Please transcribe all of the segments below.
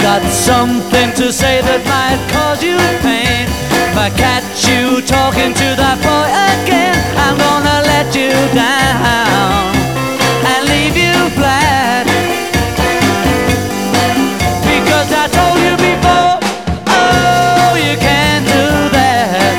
got something to say that might cause you pain. If I catch you talking to that boy again, I'm gonna let you down and leave you flat. Because I told you before, oh, you can't do that.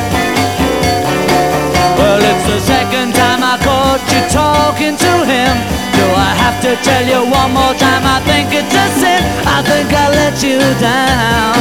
Well, it's the second time I caught you talking to him. Do I have to tell you one more time? I think it's a sin. I think I let you down.